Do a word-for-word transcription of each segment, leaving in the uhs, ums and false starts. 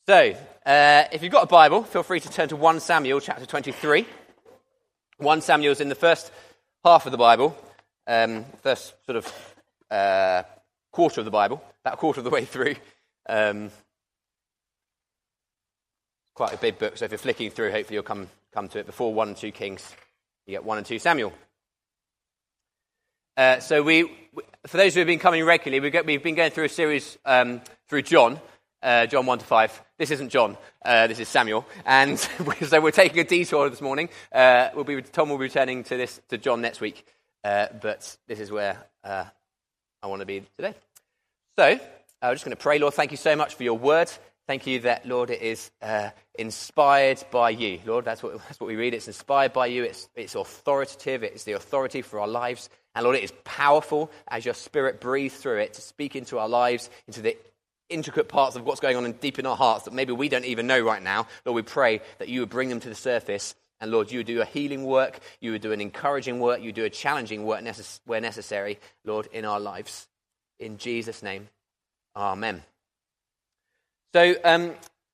So, uh, if you've got a Bible, feel free to turn to First Samuel chapter twenty-three. First Samuel is in the first half of the Bible, um, first sort of uh, quarter of the Bible, about a quarter of the way through. Um, quite a big book, so if you're flicking through, hopefully you'll come come to it before one and two Kings. You get one and two Samuel. Uh, so we, for those who have been coming regularly, we get, we've been going through a series um, through John. Uh, John one to five. This isn't John. Uh, this is Samuel. And so we're taking a detour this morning. Uh, we'll be Tom will be returning to this to John next week. Uh, but this is where uh, I want to be today. So uh, I'm just going to pray. Lord, thank you so much for your word. Thank you that, Lord, it is uh, inspired by you. Lord, that's what that's what we read. It's inspired by you. It's it's authoritative. It's the authority for our lives. And Lord, it is powerful as your Spirit breathes through it to speak into our lives, into the intricate parts of what's going on in, deep in our hearts that maybe we don't even know right now. Lord, we pray that you would bring them to the surface, and Lord, you would do a healing work, you would do an encouraging work, you would do a challenging work necess- where necessary, Lord, in our lives. In Jesus' name, amen. So, um,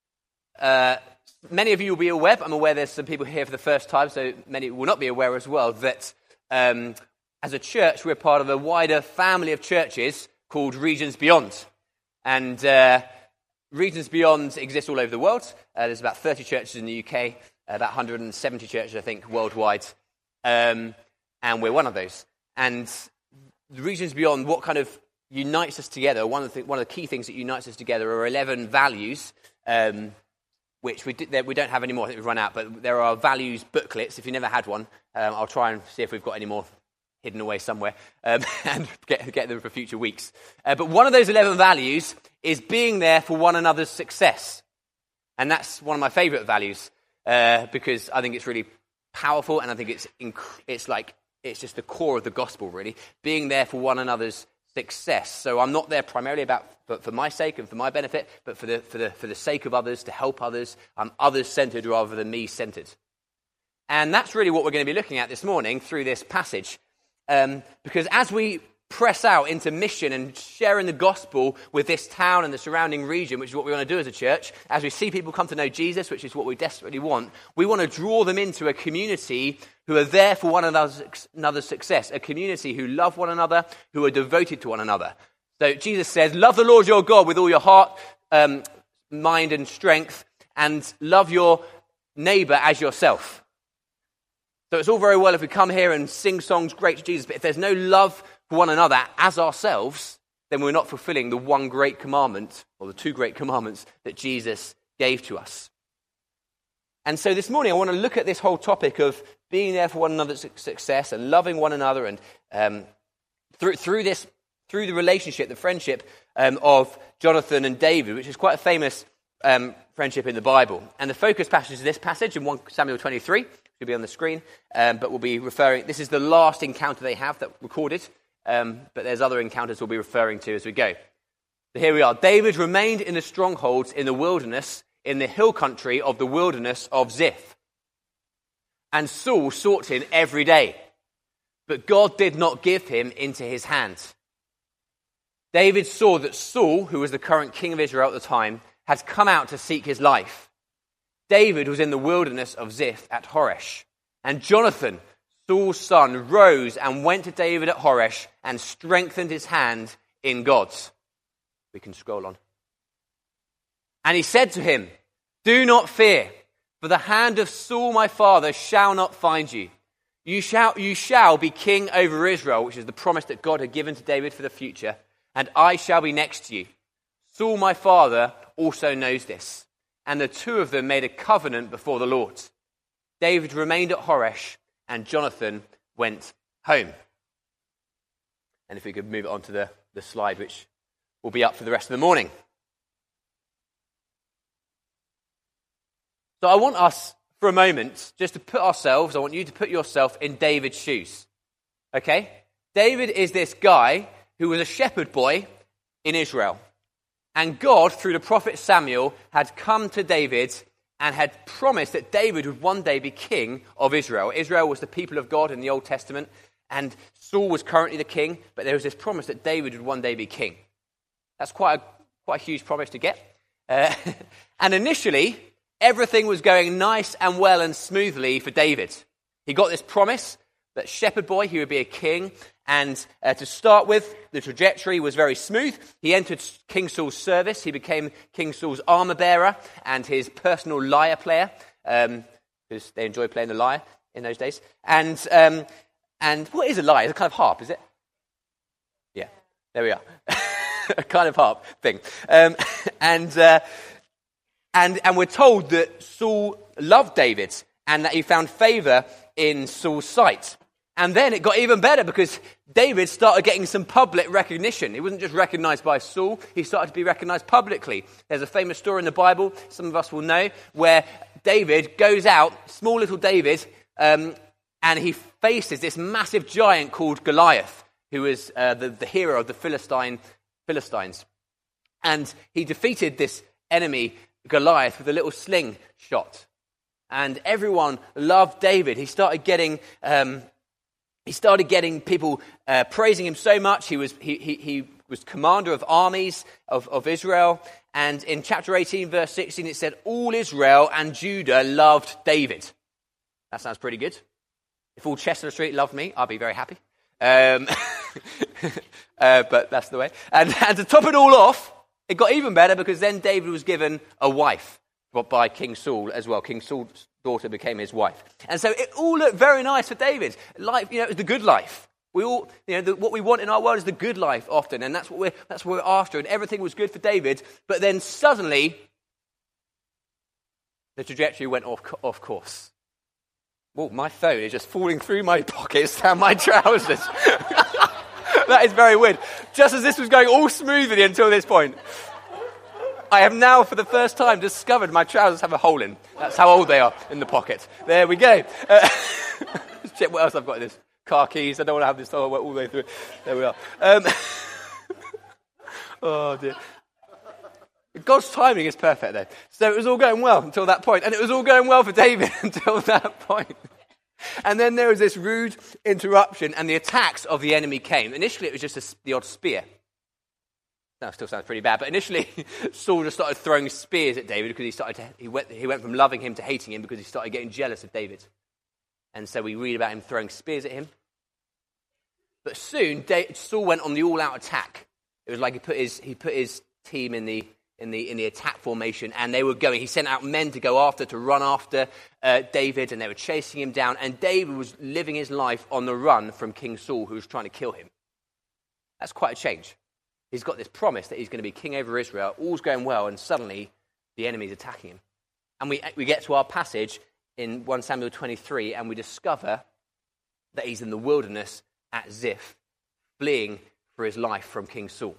uh, many of you will be aware, but I'm aware there's some people here for the first time, so many will not be aware as well, that um, as a church, we're part of a wider family of churches called Regions Beyond. And uh, Regions Beyond exist all over the world. Uh, there's about thirty churches in the U K, about one hundred seventy churches, I think, worldwide. Um, and we're one of those. And the Regions Beyond, what kind of unites us together, one of the, one of the key things that unites us together are eleven values, um, which we, did, we don't have anymore. I think we've run out, but there are values booklets. If you never had one, um, I'll try and see if we've got any more hidden away somewhere, um, and get, get them for future weeks. Uh, but one of those eleven values is being there for one another's success. And that's one of my favourite values, uh, because I think it's really powerful, and I think it's inc- it's like, it's just the core of the gospel, really. Being there for one another's success. So I'm not there primarily about for, for my sake and for my benefit, but for the for the for the sake of others, to help others. I'm others-centred rather than me-centred. And that's really what we're going to be looking at this morning through this passage. Um, because as we press out into mission and sharing the gospel with this town and the surrounding region, which is what we want to do as a church, as we see people come to know Jesus, which is what we desperately want, we want to draw them into a community who are there for one another's success, a community who love one another, who are devoted to one another. So Jesus says, love the Lord your God with all your heart, um, mind and strength, and love your neighbour as yourself. So it's all very well if we come here and sing songs great to Jesus, but if there's no love for one another as ourselves, then we're not fulfilling the one great commandment, or the two great commandments that Jesus gave to us. And so this morning I want to look at this whole topic of being there for one another's success and loving one another, and um, through through this through the relationship, the friendship um, of Jonathan and David, which is quite a famous um, friendship in the Bible. And the focus passage is this passage in First Samuel twenty-three. Will be on the screen, um, but we'll be referring, this is the last encounter they have that recorded, um, but there's other encounters we'll be referring to as we go. So here we are. David remained in the strongholds in the wilderness, in the hill country of the wilderness of Ziph. And Saul sought him every day, but God did not give him into his hand. David saw that Saul, who was the current king of Israel at the time, had come out to seek his life. David was in the wilderness of Ziph at Horesh, and Jonathan, Saul's son, rose and went to David at Horesh and strengthened his hand in God. We can scroll on. And he said to him, do not fear, for the hand of Saul my father shall not find you. You shall, you shall be king over Israel, which is the promise that God had given to David for the future, and I shall be next to you. Saul my father also knows this. And the two of them made a covenant before the Lord. David remained at Horesh, and Jonathan went home. And if we could move it on to the, the slide, which will be up for the rest of the morning. So I want us, for a moment, just to put ourselves, I want you to put yourself in David's shoes. Okay? David is this guy who was a shepherd boy in Israel. And God, through the prophet Samuel, had come to David and had promised that David would one day be king of Israel. Israel was the people of God in the Old Testament, and Saul was currently the king, but there was this promise that David would one day be king. That's quite a, quite a huge promise to get. Uh, And initially, everything was going nice and well and smoothly for David. He got this promise that shepherd boy, he would be a king. And uh, to start with, the trajectory was very smooth. He entered King Saul's service. He became King Saul's armor bearer and his personal lyre player, um, because they enjoyed playing the lyre in those days. And um, and what is a lyre? It's a kind of harp, is it? Yeah, there we are. A kind of harp thing. Um, and uh, and and we're told that Saul loved David and that he found favor in Saul's sight. And then it got even better because David started getting some public recognition. He wasn't just recognized by Saul, he started to be recognized publicly. There's a famous story in the Bible, some of us will know, where David goes out, small little David, um, and he faces this massive giant called Goliath, who is uh, the, the hero of the Philistine Philistines. And he defeated this enemy, Goliath, with a little slingshot. And everyone loved David. He started getting... Um, He started getting people uh, praising him so much. He was he he, he was commander of armies of, of Israel. And in chapter eighteen, verse sixteen, it said, all Israel and Judah loved David. That sounds pretty good. If all Chestnut Street loved me, I'd be very happy. Um, uh, but that's the way. And, and to top it all off, it got even better because then David was given a wife by King Saul as well. King Saul's daughter became his wife. And so it all looked very nice for David. Life, you know, it was the good life. We all, you know, the, what we want in our world is the good life often, and that's what we're that's what we're after. And everything was good for David, but then suddenly the trajectory went off off course. Well, my phone is just falling through my pockets and my trousers. That is very weird. Just as this was going all smoothly until this point. I have now, for the first time, discovered my trousers have a hole in. That's how old they are in the pocket. There we go. Uh, let's check what else I've got in this. Car keys. I don't want to have this all the way through. There we are. Um, oh, dear. God's timing is perfect, though. So it was all going well until that point. And it was all going well for David until that point. And then there was this rude interruption, and the attacks of the enemy came. Initially, it was just a, the odd spear. That still sounds pretty bad, but initially Saul just started throwing spears at David because he started to, he went he went from loving him to hating him because he started getting jealous of David. And so we read about him throwing spears at him. But soon David, Saul went on the all-out attack. It was like he put his he put his team in the in the in the attack formation, and they were going. He sent out men to go after to run after uh, David, and they were chasing him down. And David was living his life on the run from King Saul, who was trying to kill him. That's quite a change. He's got this promise that he's going to be king over Israel. All's going well, and suddenly the enemy's attacking him. And we we get to our passage in First Samuel twenty-three, and we discover that he's in the wilderness at Ziph, fleeing for his life from King Saul.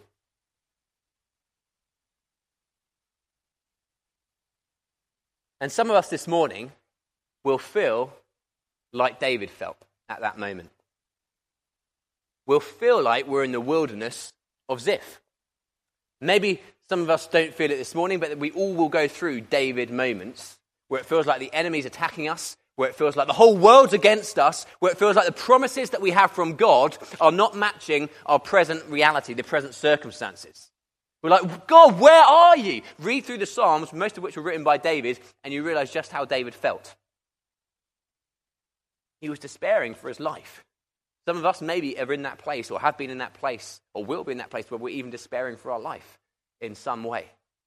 And some of us this morning will feel like David felt at that moment. We'll feel like we're in the wilderness of Ziph. Maybe some of us don't feel it this morning, but we all will go through David moments where it feels like the enemy's attacking us, where it feels like the whole world's against us, where it feels like the promises that we have from God are not matching our present reality, the present circumstances. We're like, God, where are you? Read through the Psalms, most of which were written by David, and you realize just how David felt. He was despairing for his life. Some of us maybe are in that place, or have been in that place, or will be in that place where we're even despairing for our life in some way.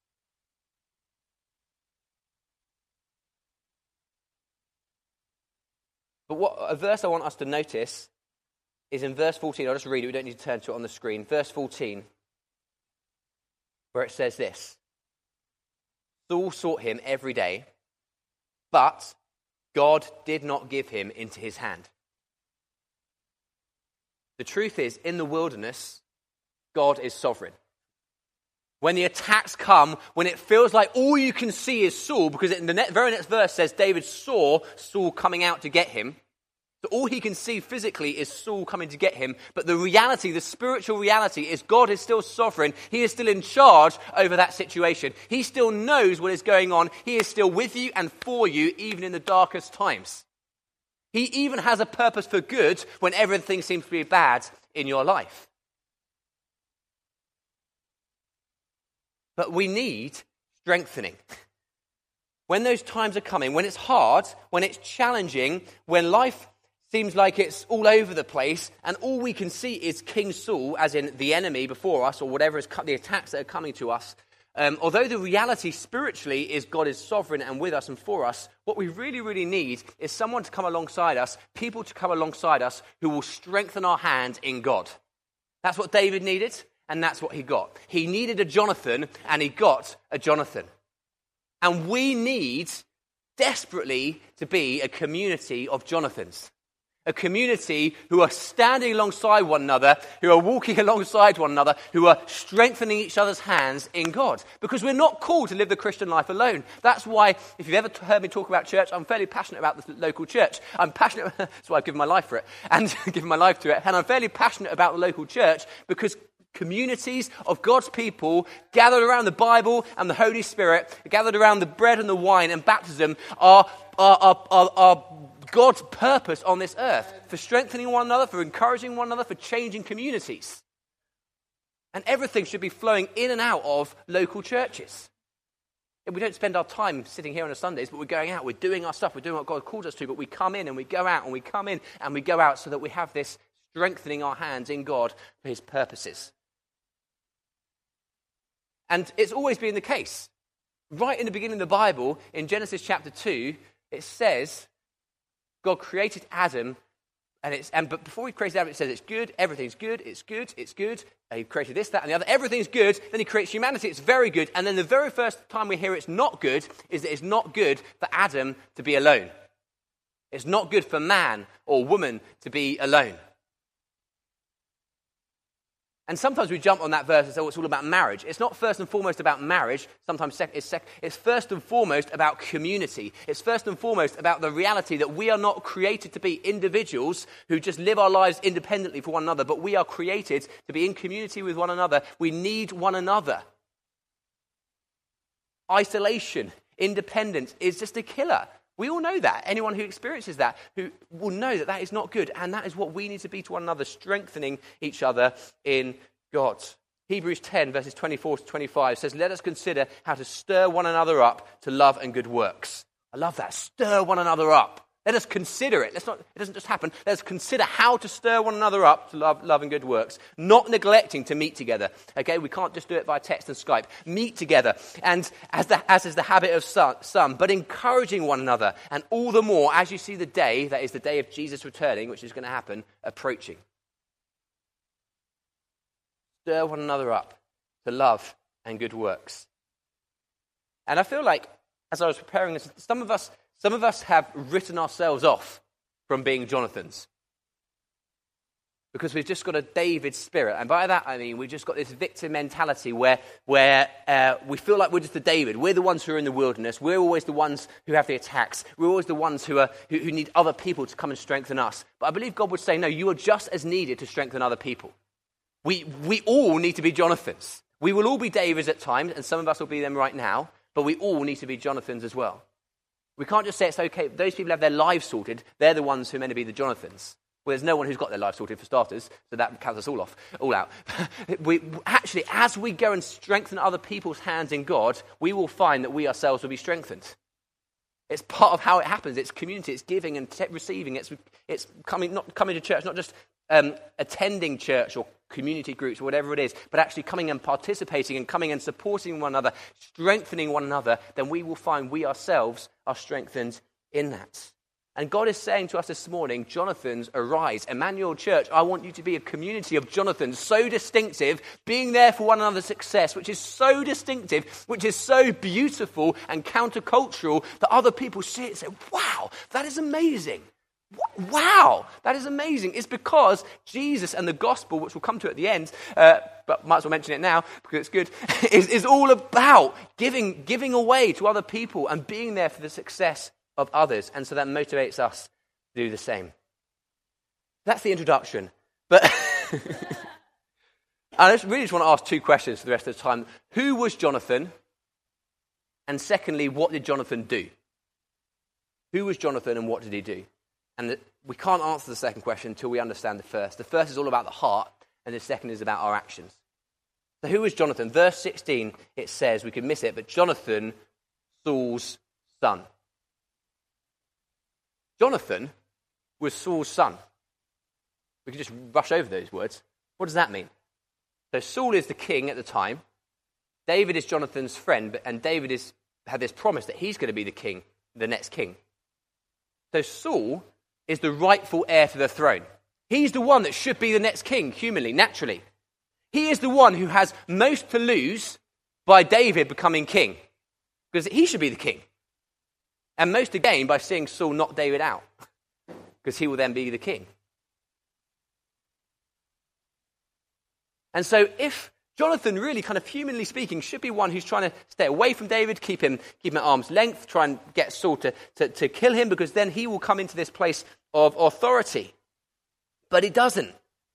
But what a verse I want us to notice is in verse fourteen. I'll just read it. We don't need to turn to it on the screen. Verse fourteen, where it says this. Saul sought him every day, but God did not give him into his hand. The truth is, in the wilderness, God is sovereign. When the attacks come, when it feels like all you can see is Saul, because in the ne- very next verse says David saw Saul coming out to get him. So all he can see physically is Saul coming to get him. But the reality, the spiritual reality, is God is still sovereign. He is still in charge over that situation. He still knows what is going on. He is still with you and for you, even in the darkest times. He even has a purpose for good when everything seems to be bad in your life. But we need strengthening. when those times are coming, when it's hard, when it's challenging, when life seems like it's all over the place, and all we can see is King Saul, as in the enemy before us, or whatever is the attacks that are coming to us, um, although the reality spiritually is God is sovereign and with us and for us, what we really, really need is someone to come alongside us, people to come alongside us who will strengthen our hand in God. That's what David needed, and that's what he got. He needed a Jonathan, and he got a Jonathan. And we need desperately to be a community of Jonathans. A community who are standing alongside one another, who are walking alongside one another, who are strengthening each other's hands in God. Because we're not called to live the Christian life alone. That's why, if you've ever heard me talk about church, I'm fairly passionate about the local church. I'm passionate, that's why I've given my life for it, and given my life to it. And I'm fairly passionate about the local church because communities of God's people gathered around the Bible and the Holy Spirit, gathered around the bread and the wine and baptism are, are, are, are, are God's purpose on this earth, for strengthening one another, for encouraging one another, for changing communities. And everything should be flowing in and out of local churches. We don't spend our time sitting here on a Sundays, but we're going out, we're doing our stuff, we're doing what God calls us to, but we come in and we go out and we come in and we go out so that we have this strengthening our hands in God for his purposes. And it's always been the case. Right in the beginning of the Bible, in Genesis chapter two, it says God created Adam, and it's and but before he created Adam, it says it's good, everything's good, it's good, it's good. And he created this, that, and the other. Everything's good. Then he creates humanity, it's very good. And then the very first time we hear it's not good is that it's not good for Adam to be alone. It's not good for man or woman to be alone. And sometimes we jump on that verse and say, oh, it's all about marriage. It's not first and foremost about marriage. Sometimes sec- it's, sec- it's first and foremost about community. It's first and foremost about the reality that we are not created to be individuals who just live our lives independently for one another, but we are created to be in community with one another. We need one another. Isolation, independence is just a killer. We all know that. Anyone who experiences that who will know that that is not good. And that is what we need to be to one another, strengthening each other in God. Hebrews ten, verses twenty-four to twenty-five says, let us consider how to stir one another up to love and good works. I love that. Stir one another up. Let us consider it. Let's not, it doesn't just happen. Let us consider how to stir one another up to love, love and good works. Not neglecting to meet together. Okay, we can't just do it by text and Skype. Meet together. And as, the, as is the habit of some, some, but encouraging one another. And all the more as you see the day, that is the day of Jesus returning, which is going to happen, approaching. Stir one another up to love and good works. And I feel like, as I was preparing this, some of us... Some of us have written ourselves off from being Jonathans because we've just got a David spirit. And by that, I mean, we've just got this victim mentality where, where uh, we feel like we're just the David. We're the ones who are in the wilderness. We're always the ones who have the attacks. We're always the ones who, are, who, who need other people to come and strengthen us. But I believe God would say, no, you are just as needed to strengthen other people. We, we all need to be Jonathans. We will all be Davids at times, and some of us will be them right now, but we all need to be Jonathans as well. We can't just say it's okay. Those people have their lives sorted. They're the ones who are meant to be the Jonathans. Well, there's no one who's got their lives sorted for starters, so that counts us all off, all out. we, actually, as we go and strengthen other people's hands in God, we will find that we ourselves will be strengthened. It's part of how it happens. It's community. It's giving and te- receiving. It's it's coming not coming to church, not just um, attending church or community groups or whatever it is, but actually coming and participating and coming and supporting one another, strengthening one another. Then we will find we ourselves are strengthened in that. And God is saying to us this morning, Jonathans, arise. Emmanuel Church, I want you to be a community of Jonathans, so distinctive, being there for one another's success, which is so distinctive, which is so beautiful and countercultural that other people see it and say, wow, that is amazing. Wow, that is amazing. It's because Jesus and the gospel, which we'll come to at the end, uh, but might as well mention it now because it's good, is, is all about giving, giving away to other people and being there for the success of others. And so that motivates us to do the same. That's the introduction. But I just really just want to ask two questions for the rest of the time. Who was Jonathan? And secondly, what did Jonathan do? Who was Jonathan and what did he do? And the, we can't answer the second question until we understand the first. The first is all about the heart, and the second is about our actions. So who was Jonathan? Verse sixteen, it says, we could miss it, but Jonathan, Saul's son. Jonathan was Saul's son. We can just rush over those words. What does that mean? So Saul is the king at the time. David is Jonathan's friend, and David is, had this promise that he's going to be the king, the next king. So Saul is the rightful heir to the throne. He's the one that should be the next king, humanly, naturally. He is the one who has most to lose by David becoming king, because he should be the king. And most to gain by seeing Saul knock David out, because he will then be the king. And so if Jonathan, really kind of humanly speaking, should be one who's trying to stay away from David, keep him keep him at arm's length, try and get Saul to, to, to kill him, because then he will come into this place of authority. But he doesn't.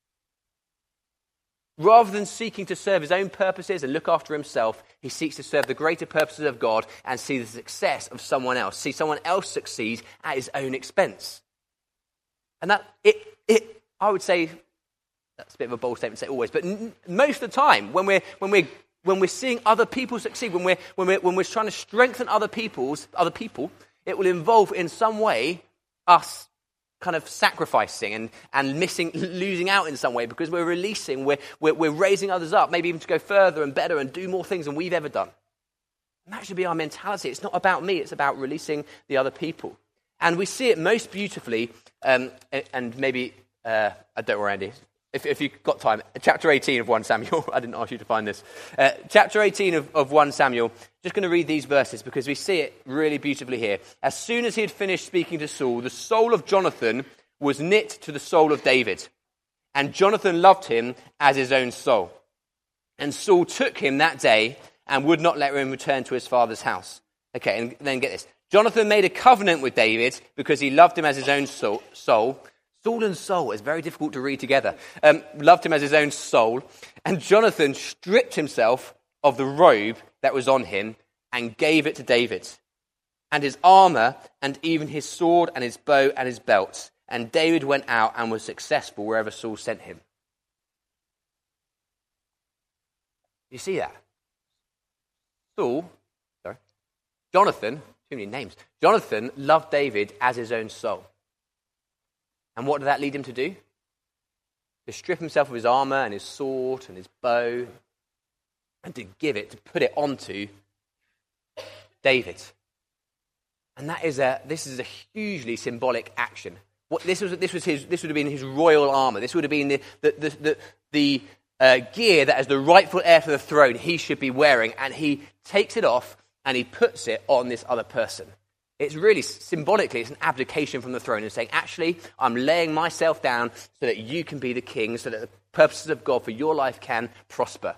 Rather than seeking to serve his own purposes and look after himself, he seeks to serve the greater purposes of God and see the success of someone else, see someone else succeed at his own expense. And that, it, it, I would say, that's a bit of a bold statement to say always, but n- most of the time, when we're when we're when we're seeing other people succeed, when we're when we're when we're trying to strengthen other people's other people, it will involve in some way us kind of sacrificing and, and missing, losing out in some way, because we're releasing, we're, we're we're raising others up, maybe even to go further and better and do more things than we've ever done. And that should be our mentality. It's not about me; it's about releasing the other people. And we see it most beautifully, um, and maybe uh, I don't worry, Andy. If, if you've got time, chapter eighteen of First Samuel. I didn't ask you to find this. Uh, chapter eighteen of, of First Samuel. Just going to read these verses because we see it really beautifully here. As soon as he had finished speaking to Saul, the soul of Jonathan was knit to the soul of David. And Jonathan loved him as his own soul. And Saul took him that day and would not let him return to his father's house. Okay, and then get this. Jonathan made a covenant with David because he loved him as his own soul. soul Soul and soul is very difficult to read together. Um, loved him as his own soul. And Jonathan stripped himself of the robe that was on him and gave it to David. And his armor and even his sword and his bow and his belt. And David went out and was successful wherever Saul sent him. You see that? Saul, sorry, Jonathan, too many names. Jonathan loved David as his own soul. And what did that lead him to do? To strip himself of his armor and his sword and his bow and to give it, to put it onto David. And that is a this is a hugely symbolic action. What this was this was his this would have been his royal armor. This would have been the the the, the, the uh, gear that as the rightful heir to the throne he should be wearing, and he takes it off and he puts it on this other person. It's really, symbolically, it's an abdication from the throne and saying, actually, I'm laying myself down so that you can be the king, so that the purposes of God for your life can prosper.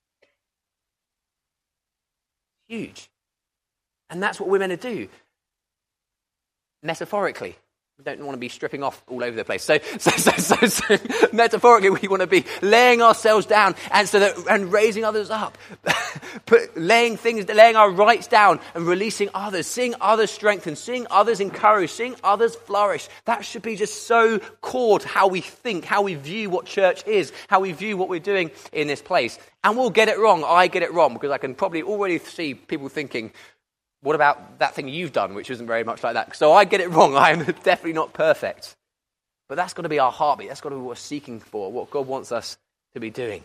Huge. And that's what we're meant to do. Metaphorically. We don't want to be stripping off all over the place. So, so, so, so, so metaphorically, we want to be laying ourselves down and so that and raising others up, Put, laying things, laying our rights down and releasing others, seeing others strengthen, seeing others encouraged, seeing others flourish. That should be just so core to how we think, how we view what church is, how we view what we're doing in this place. And we'll get it wrong. I get it wrong because I can probably already see people thinking, what about that thing you've done, which isn't very much like that? So I get it wrong. I am definitely not perfect. But that's got to be our heartbeat. That's got to be what we're seeking for, what God wants us to be doing.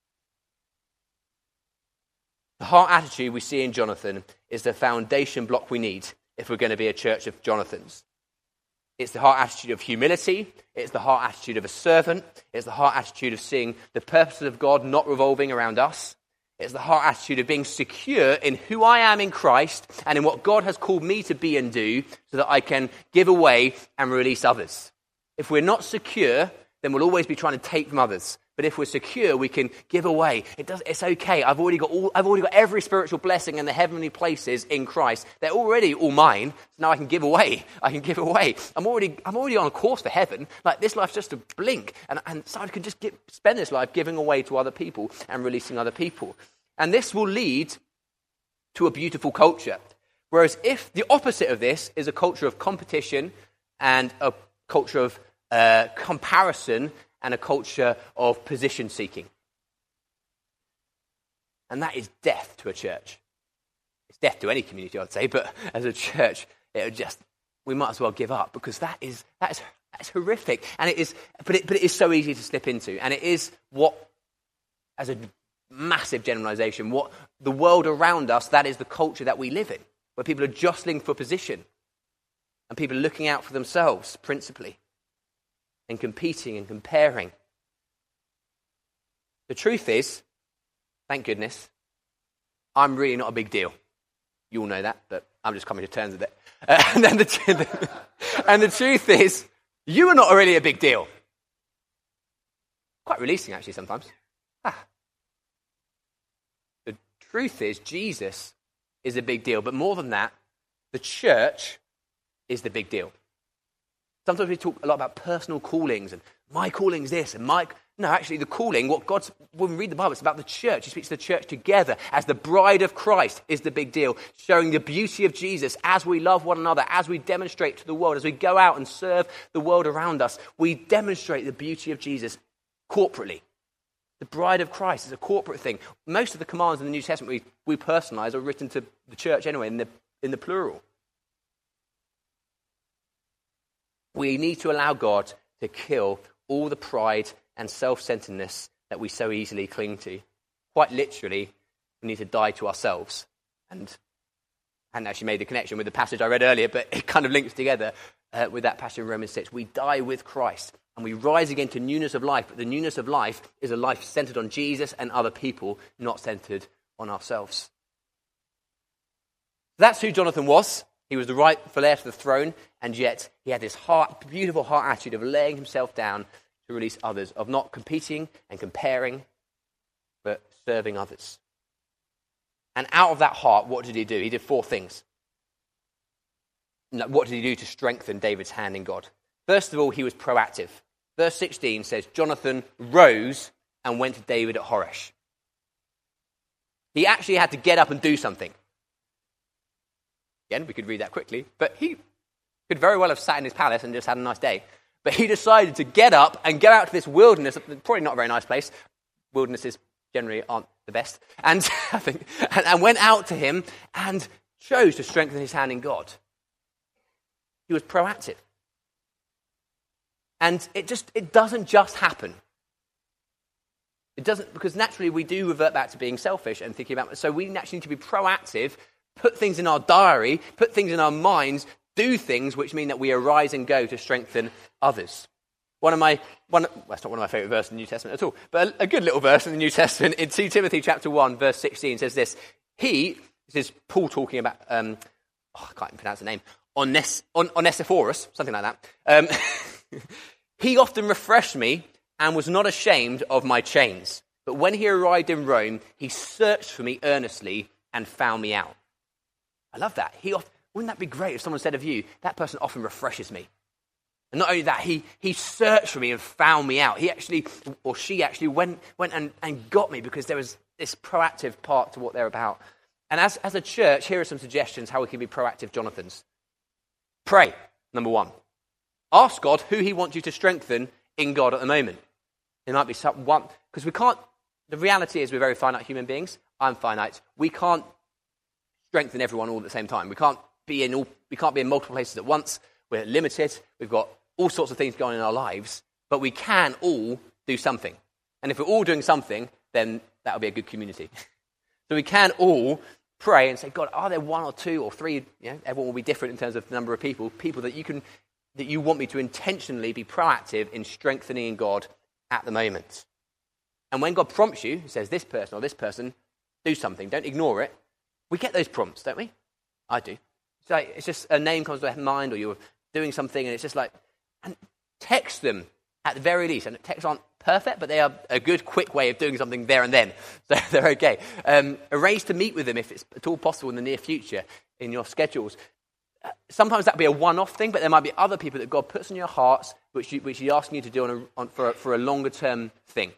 The heart attitude we see in Jonathan is the foundation block we need if we're going to be a church of Jonathans. It's the heart attitude of humility. It's the heart attitude of a servant. It's the heart attitude of seeing the purposes of God not revolving around us. It's the heart attitude of being secure in who I am in Christ and in what God has called me to be and do so that I can give away and release others. If we're not secure, then we'll always be trying to take from others. But if we're secure, we can give away. It does, it's okay. I've already got all, I've already got every spiritual blessing in the heavenly places in Christ. They're already all mine. So now I can give away. I can give away. I'm already I'm already on a course for heaven. Like this life's just a blink. And, and so I can just get, spend this life giving away to other people and releasing other people. And this will lead to a beautiful culture. Whereas if the opposite of this is a culture of competition and a culture of uh, comparison and a culture of position seeking. And that is death to a church. it's death to any community, I'd say, but as a church, it would just, we might as well give up, because that is, that is, that's horrific. And it is, but it, but it is so easy to slip into. And it is what, as a massive generalization, what the world around us, that is the culture that we live in, where people are jostling for position and people are looking out for themselves principally and competing and comparing. The truth is, thank goodness, I'm really not a big deal. You all know that, but I'm just coming to terms with it. Uh, and, then the, and the truth is, you are not really a big deal. Quite releasing, actually, sometimes. Ah. The truth is, Jesus is a big deal. But more than that, the church is the big deal. Sometimes we talk a lot about personal callings, and my calling is this, and my... No, actually, the calling, what God's, when we read the Bible, it's about the church. He speaks to the church together as the bride of Christ is the big deal, showing the beauty of Jesus as we love one another, as we demonstrate to the world, as we go out and serve the world around us. We demonstrate the beauty of Jesus corporately. The bride of Christ is a corporate thing. Most of the commands in the New Testament we, we personalize are written to the church anyway, in the, in the plural. We need to allow God to kill all the pride and self-centeredness that we so easily cling to. Quite literally, we need to die to ourselves. And I hadn't actually made the connection with the passage I read earlier, but it kind of links together uh, with that passage in Romans six. We die with Christ, and we rise again to newness of life. But the newness of life is a life centered on Jesus and other people, not centered on ourselves. That's who Jonathan was. He was the rightful heir to the throne, and yet he had this heart, beautiful heart attitude of laying himself down to release others, of not competing and comparing, but serving others. And out of that heart, what did he do? He did four things. What did he do to strengthen David's hand in God? First of all, he was proactive. Verse sixteen says, Jonathan rose and went to David at Horesh. He actually had to get up and do something. Again, we could read that quickly, but he could very well have sat in his palace and just had a nice day. But he decided to get up and go out to this wilderness, probably not a very nice place. Wildernesses generally aren't the best. And I think, and, and went out to him and chose to strengthen his hand in God. He was proactive. And it just, it doesn't just happen. It doesn't, because naturally we do revert back to being selfish and thinking about, so we naturally need to be proactive, put things in our diary, put things in our minds, do things which mean that we arise and go to strengthen others. One of my, one, well, that's not one of my favourite verses in the New Testament at all, but a, a good little verse in the New Testament, in Second Timothy chapter one, verse sixteen, says this, he, this is Paul talking about, um, oh, I can't even pronounce the name, Ones, On, Onesiphorus, something like that. Um, he often refreshed me and was not ashamed of my chains. But when he arrived in Rome, he searched for me earnestly and found me out. I love that. He often, wouldn't that be great if someone said of you, that person often refreshes me? And not only that, he he searched for me and found me out. He actually, or she actually went went and, and got me because there was this proactive part to what they're about. And as, as a church, here are some suggestions how we can be proactive Jonathans. Pray, number one. Ask God who he wants you to strengthen in God at the moment. It might be someone, because we can't, the reality is we're very finite human beings. I'm finite. We can't strengthen everyone all at the same time. We can't be in all, we can't be in multiple places at once. We're limited. We've got all sorts of things going on in our lives, but we can all do something. And if we're all doing something, then that'll be a good community. So we can all pray and say, God, are there one or two or three, you know, everyone will be different in terms of the number of people, people that you can, that you want me to intentionally be proactive in strengthening in God at the moment. And when God prompts you, says this person or this person, do something, don't ignore it. We get those prompts, don't we? I do. It's like, it's just a name comes to mind, or you're doing something and it's just like, and text them at the very least. And texts aren't perfect, but they are a good, quick way of doing something there and then. So they're okay. Um, arrange to meet with them if it's at all possible in the near future in your schedules. Uh, sometimes that'll be a one-off thing, but there might be other people that God puts in your hearts which, you, which he's asking you to do on a, on, for, a, for a longer-term thing.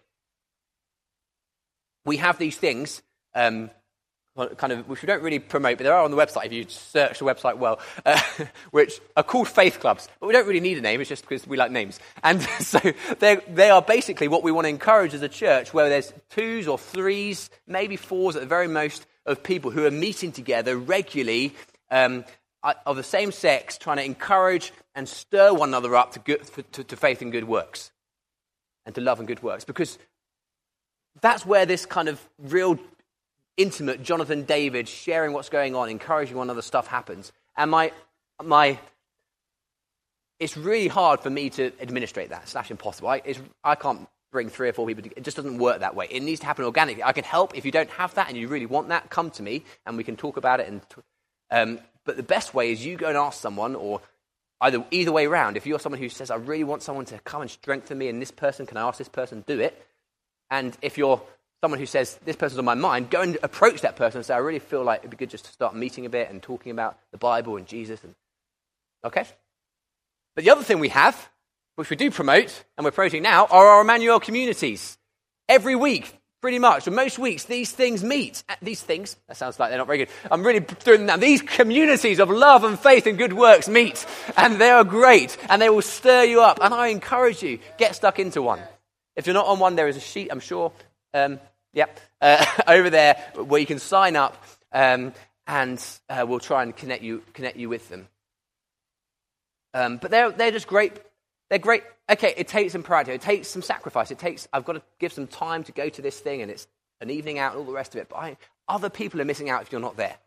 We have these things, um, kind of, which we don't really promote, but they are on the website if you search the website well, uh, which are called faith clubs. But we don't really need a name, it's just because we like names. And so they are basically what we want to encourage as a church, where there's twos or threes, maybe fours at the very most, of people who are meeting together regularly um, of the same sex, trying to encourage and stir one another up to, good, to, to faith and good works, and to love and good works. Because that's where this kind of real intimate Jonathan David sharing what's going on, encouraging one another stuff happens. And my my it's really hard for me to administrate that, slash impossible. I, it's, I can't bring three or four people together. It just doesn't work that way. It needs to happen organically. I can help if you don't have that and you really want that, come to me and we can talk about it. And um, but the best way is you go and ask someone, or either either way around. If you're someone who says, I really want someone to come and strengthen me, and this person, can I ask this person, do it. And if you're someone who says, this person's on my mind, go and approach that person and say, I really feel like it'd be good just to start meeting a bit and talking about the Bible and Jesus. And okay? But the other thing we have, which we do promote, and we're promoting now, are our Emmanuel communities. Every week, pretty much, or most weeks, these things meet. These things, that sounds like they're not very good. I'm really doing them now. These communities of love and faith and good works meet, and they are great, and they will stir you up. And I encourage you, get stuck into one. If you're not on one, there is a sheet, I'm sure, um, yeah, uh, over there where you can sign up, um, and uh, we'll try and connect you connect you with them. Um, but they're they're just great. They're great. Okay, it takes some practice. It takes some sacrifice. It takes. I've got to give some time to go to this thing, and it's an evening out and all the rest of it. But I, other people are missing out if you're not there,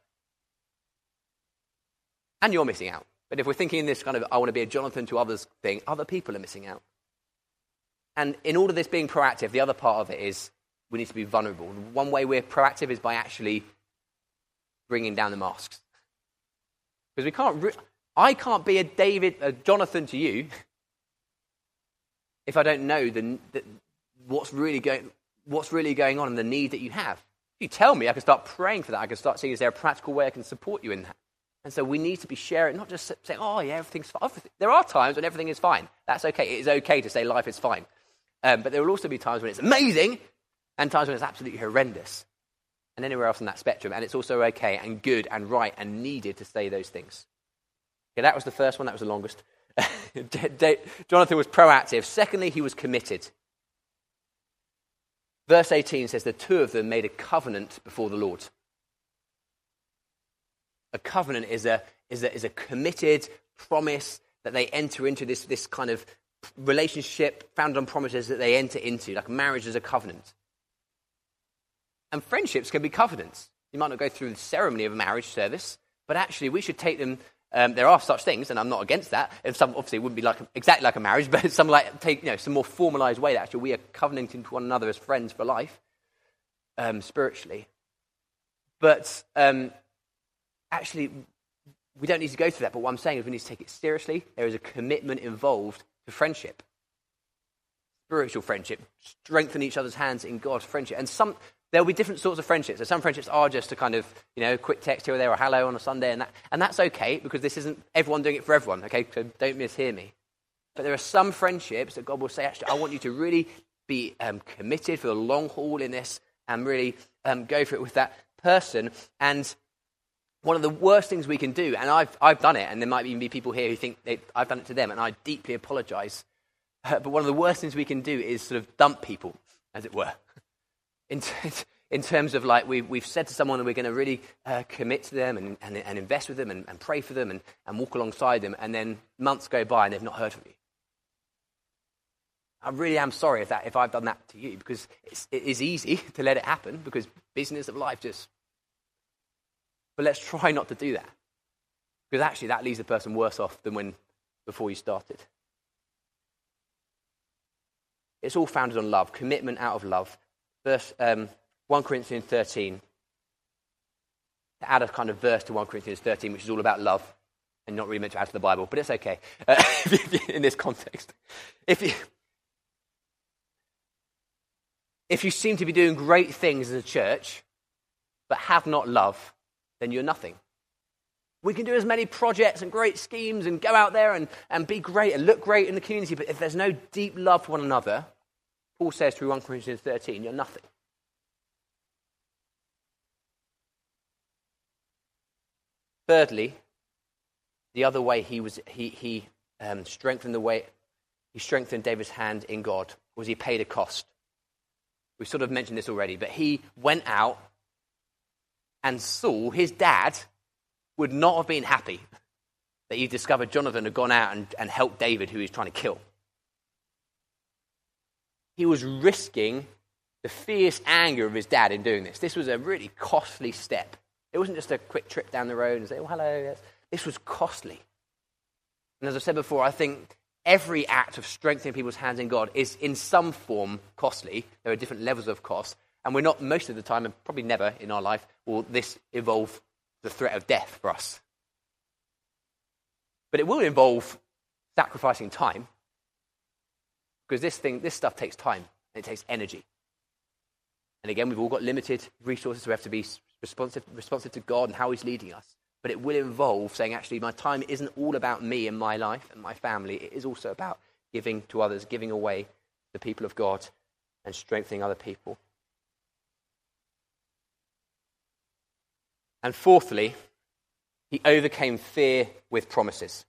and you're missing out. But if we're thinking in this kind of I want to be a Jonathan to others thing, other people are missing out. And in all of this being proactive, the other part of it is we need to be vulnerable. One way we're proactive is by actually bringing down the masks. Because we can't, re- I can't be a David, a Jonathan to you if I don't know the, the, what's really going, what's really going on and the need that you have. If you tell me, I can start praying for that. I can start seeing, is there a practical way I can support you in that? And so we need to be sharing, not just saying, oh yeah, everything's fine. There are times when everything is fine. That's okay. It is okay to say life is fine. Um, but there will also be times when it's amazing and times when it's absolutely horrendous, and anywhere else on that spectrum. And it's also okay and good and right and needed to say those things. Okay, that was the first one. That was the longest. Jonathan was proactive. Secondly, he was committed. Verse eighteen says the two of them made a covenant before the Lord. A covenant is a is a, is a committed promise that they enter into, this, this kind of relationship founded on promises that they enter into, like marriage is a covenant. And friendships can be covenants. You might not go through the ceremony of a marriage service, but actually we should take them. Um, there are such things, and I'm not against that. And some obviously it wouldn't be like exactly like a marriage, but some like take you know some more formalized way that actually we are covenanting to one another as friends for life, um, spiritually. But um, actually, we don't need to go through that. But what I'm saying is we need to take it seriously. There is a commitment involved to friendship, spiritual friendship, strengthen each other's hands in God's friendship. And some there'll be different sorts of friendships. So some friendships are just a kind of, you know, quick text here or there or hello on a Sunday, and that, and that's okay because this isn't everyone doing it for everyone. Okay, so don't mishear me. But there are some friendships that God will say, actually, I want you to really be um, committed for the long haul in this, and really um, go for it with that person. And one of the worst things we can do, and I've I've done it, and there might even be people here who think they, I've done it to them, and I deeply apologize. Uh, but one of the worst things we can do is sort of dump people, as it were. In, t- in terms of like we've, we've said to someone that we're going to really uh, commit to them and, and, and invest with them and, and pray for them and, and walk alongside them, and then months go by and they've not heard from you. I really am sorry if that if I've done that to you, because it's, it is easy to let it happen because business of life just... But let's try not to do that, because actually that leaves the person worse off than when before you started. It's all founded on love, commitment out of love. Verse um, First Corinthians thirteen, to add a kind of verse to First Corinthians thirteen, which is all about love, and not really meant to add to the Bible, but it's okay uh, in this context. If you, if you seem to be doing great things as a church, but have not love, then you're nothing. We can do as many projects and great schemes and go out there and, and be great and look great in the community, but if there's no deep love for one another, Paul says through First Corinthians thirteen, you're nothing. Thirdly, the other way he was he he um, strengthened the way he strengthened David's hand in God was he paid a cost. We've sort of mentioned this already, but he went out And Saul, his dad, would not have been happy that he discovered Jonathan had gone out and, and helped David, who he was trying to kill. He was risking the fierce anger of his dad in doing this. This was a really costly step. It wasn't just a quick trip down the road and say, oh, hello. Yes. This was costly. And as I said before, I think every act of strengthening people's hands in God is in some form costly. There are different levels of cost. And we're not, most of the time, and probably never in our life, will this involve the threat of death for us. But it will involve sacrificing time. Because this thing, this stuff takes time. And it takes energy. And again, we've all got limited resources, so we have to be responsive, responsive to God and how he's leading us. But it will involve saying, actually, my time isn't all about me and my life and my family. It is also about giving to others, giving away the people of God and strengthening other people. And fourthly, he overcame fear with promises.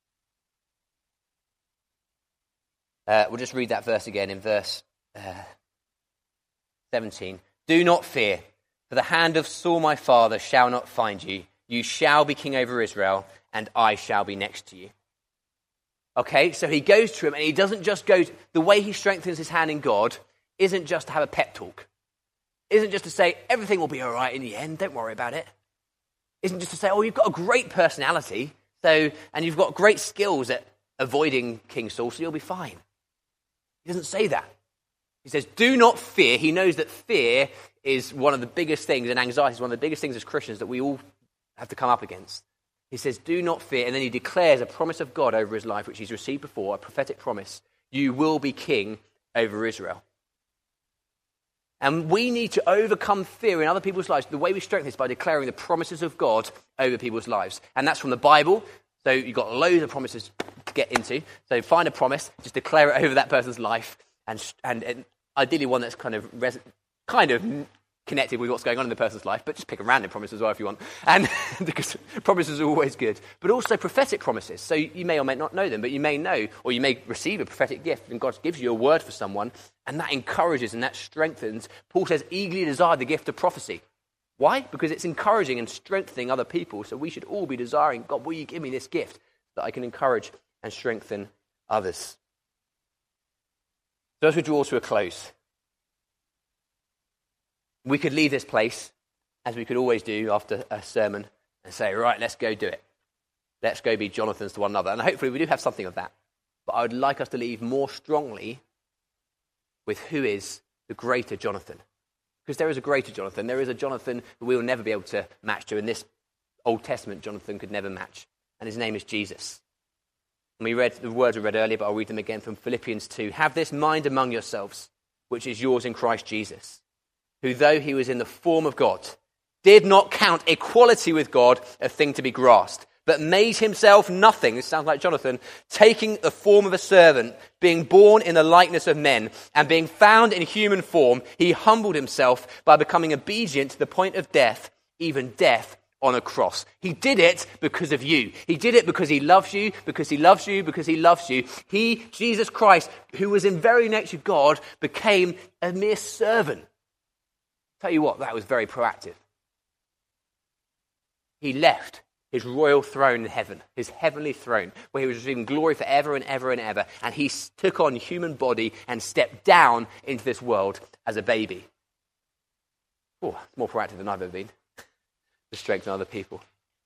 Uh, we'll just read that verse again in verse uh, seventeen. Do not fear, for the hand of Saul my father shall not find you. You shall be king over Israel, and I shall be next to you. Okay, so he goes to him, and he doesn't just go, to, the way he strengthens his hand in God isn't just to have a pep talk. Isn't just to say, everything will be all right in the end, don't worry about it. Isn't just to say, oh, you've got a great personality, so and you've got great skills at avoiding King Saul, so you'll be fine. He doesn't say that. He says, do not fear. He knows that fear is one of the biggest things, and anxiety is one of the biggest things as Christians that we all have to come up against. He says, do not fear, and then he declares a promise of God over his life, which he's received before, a prophetic promise. You will be king over Israel. And we need to overcome fear in other people's lives. The way we strengthen this is by declaring the promises of God over people's lives. And that's from the Bible. So you've got loads of promises to get into. So find a promise, just declare it over that person's life. And and, and ideally one that's kind of res- kind of connected with what's going on in the person's life. But just pick a random promise as well if you want. And because promises are always good. But also prophetic promises. So you may or may not know them, but you may know, or you may receive a prophetic gift. And God gives you a word for someone. And that encourages and that strengthens. Paul says, eagerly desire the gift of prophecy. Why? Because it's encouraging and strengthening other people. So we should all be desiring, God, will you give me this gift so that I can encourage and strengthen others? So as we draw to a close, we could leave this place, as we could always do after a sermon, and say, right, let's go do it. Let's go be Jonathans to one another. And hopefully we do have something of that. But I would like us to leave more strongly with who is the greater Jonathan. Because there is a greater Jonathan. There is a Jonathan that we will never be able to match to. And this Old Testament Jonathan could never match. And his name is Jesus. And we read, the words we read earlier, but I'll read them again from Philippians two. Have this mind among yourselves, which is yours in Christ Jesus, who though he was in the form of God, did not count equality with God a thing to be grasped, but made himself nothing, this sounds like Jonathan, taking the form of a servant, being born in the likeness of men, and being found in human form, he humbled himself by becoming obedient to the point of death, even death on a cross. He did it because of you. He did it because he loves you, because he loves you, because he loves you. He, Jesus Christ, who was in very nature God, became a mere servant. Tell you what, that was very proactive. He left his royal throne in heaven, his heavenly throne, where he was receiving glory forever and ever and ever, and he took on human body and stepped down into this world as a baby. Oh, it's more proactive than I've ever been, to strengthen other people.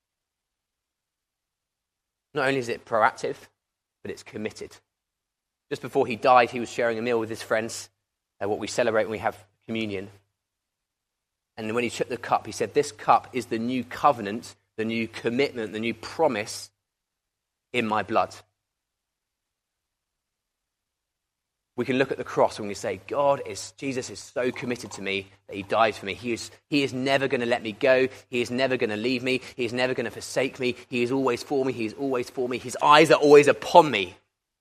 Not only is it proactive, but it's committed. Just before he died, he was sharing a meal with his friends, uh, what we celebrate when we have communion. And when he took the cup, he said, this cup is the new covenant, the new commitment, the new promise in my blood. We can look at the cross when we say, God is, Jesus is so committed to me that he died for me. He is, he is never going to let me go. He is never going to leave me. He is never going to forsake me. He is always for me. He is always for me. His eyes are always upon me.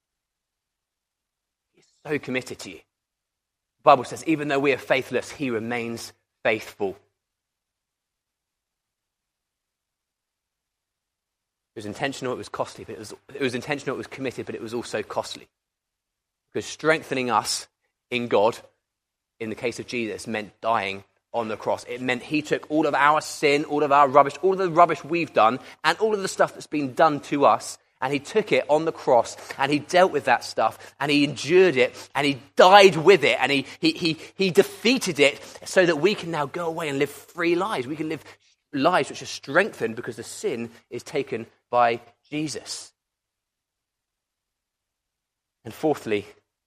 He's so committed to you. The Bible says, even though we are faithless, he remains faithful. It was intentional, it was costly, but it was, it was intentional, it was committed, but it was also costly. Because strengthening us in God, in the case of Jesus, meant dying on the cross. It meant he took all of our sin, all of our rubbish, all of the rubbish we've done, and all of the stuff that's been done to us, and he took it on the cross, and he dealt with that stuff, and he endured it, and he died with it, and he he he, he defeated it so that we can now go away and live free lives. We can live lives which are strengthened because the sin is taken by Jesus. And fourthly,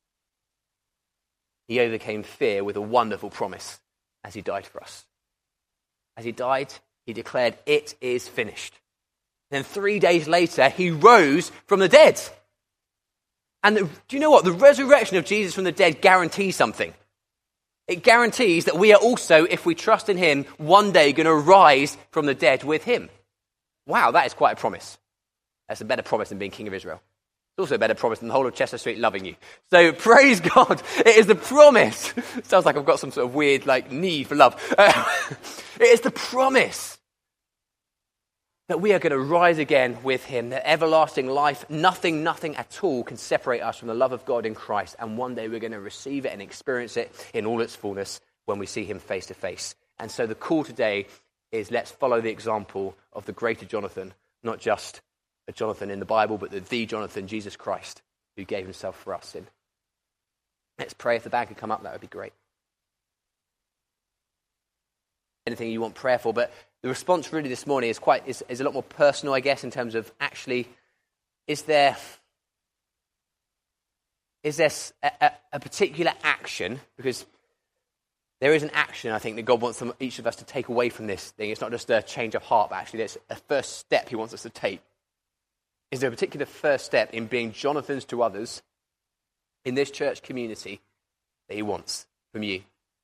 he overcame fear with a wonderful promise as he died for us. As he died, he declared, "It is finished." Then three days later, he rose from the dead. And the, do you know what? The resurrection of Jesus from the dead guarantees something. It guarantees that we are also, if we trust in him, one day going to rise from the dead with him. Wow, that is quite a promise. That's a better promise than being king of Israel. It's also a better promise than the whole of Chester Street loving you. So praise God. It is the promise. It sounds like I've got some sort of weird like need for love. Uh, it is the promise that we are going to rise again with him, that everlasting life, nothing, nothing at all can separate us from the love of God in Christ. And one day we're going to receive it and experience it in all its fullness when we see him face to face. And so the call today is let's follow the example of the greater Jonathan, not just a Jonathan in the Bible, but the, the Jonathan, Jesus Christ, who gave himself for our sin. Let's pray. If the band could come up, that would be great. Anything you want prayer for, but the response really this morning is quite is, is a lot more personal, I guess, in terms of actually, is there is there a, a, a particular action? Because there is an action, I think, that God wants some, each of us to take away from this thing. It's not just a change of heart, but actually there's a first step he wants us to take. Is there a particular first step in being Jonathans to others in this church community that he wants from you?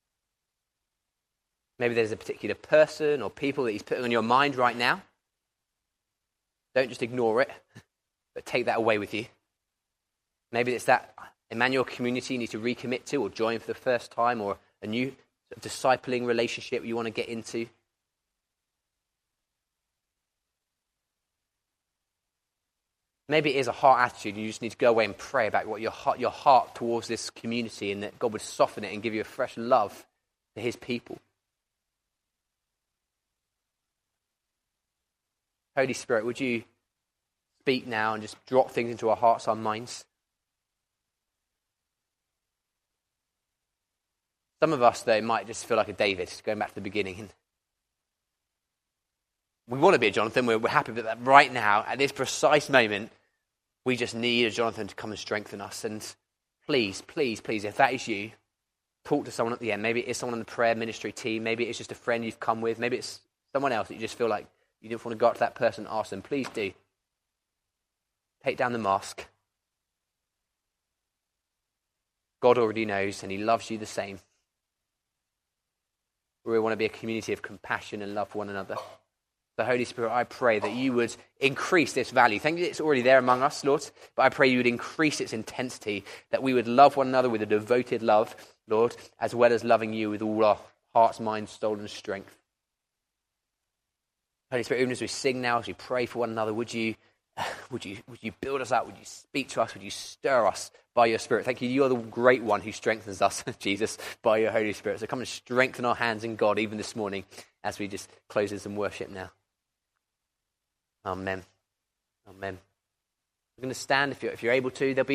Maybe there's a particular person or people that he's putting on your mind right now. Don't just ignore it, but take that away with you. Maybe it's that Emmanuel community you need to recommit to or join for the first time, or a new sort of discipling relationship you want to get into. Maybe it is a heart attitude and you just need to go away and pray about what your heart, your heart towards this community, and that God would soften it and give you a fresh love for his people. Holy Spirit, would you speak now and just drop things into our hearts, our minds? Some of us, though, might just feel like a David, going back to the beginning. We want to be a Jonathan. We're, we're happy with that right now, at this precise moment. We just need a Jonathan to come and strengthen us. And please, please, please, if that is you, talk to someone at the end. Maybe it's someone on the prayer ministry team. Maybe it's just a friend you've come with. Maybe it's someone else that you just feel like you don't want to go up to that person and ask them. Please do. Take down the mask. God already knows, and he loves you the same. We want to be a community of compassion and love for one another. The Holy Spirit, I pray that you would increase this value. Thank you, it's already there among us, Lord, but I pray you would increase its intensity, that we would love one another with a devoted love, Lord, as well as loving you with all our hearts, minds, soul, and strength. Holy Spirit, even as we sing now, as we pray for one another, would you, would you, would you build us up? Would you speak to us? Would you stir us by your Spirit? Thank you. You are the great one who strengthens us, Jesus, by your Holy Spirit. So come and strengthen our hands in God, even this morning, as we just close in some worship now. Amen. Amen. We're going to stand if you're, if you're able to. There'll be